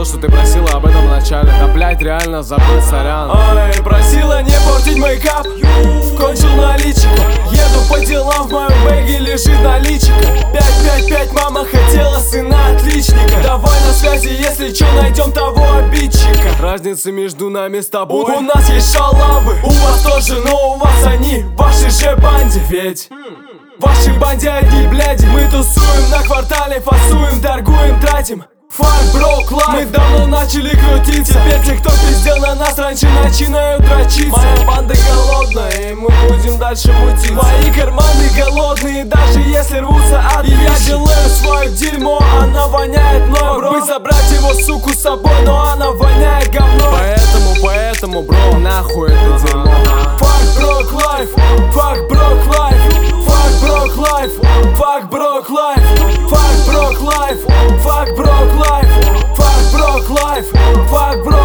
что ты просила об этом в начале. Да блять, реально забыл, сорян. Ой, просила не портить мейкап, кончил наличика. Еду по делам, в моем бэге лежит наличика. 5-5-5, мама хотела сына отличника. Давай на связи, если чё, найдем того обидчика. Разница между нами с тобой: у нас есть шалавы, у вас тоже, но у вас они в вашей же банде. Ведь в вашей банде одни бляди. Мы тусуем на квартале, фасуем, торгуем, тратим. Fuck broke life. Мы давно начали крутиться. Теперь те, кто пиздел на нас раньше, начинают дрочиться. Моя банда голодная, и мы будем дальше мутить. Мои карманы голодные, даже если рвутся от. И я делаю свое дерьмо, она воняет мной, бро. Бы забрать его, суку, с собой, но она воняет говно. Поэтому, бро, нахуй это дерьмо. Fuck broke life, fuck broke life, fuck broke life, fuck broke life, fuck broke life, fuck broke life, fuck broke life, fuck broke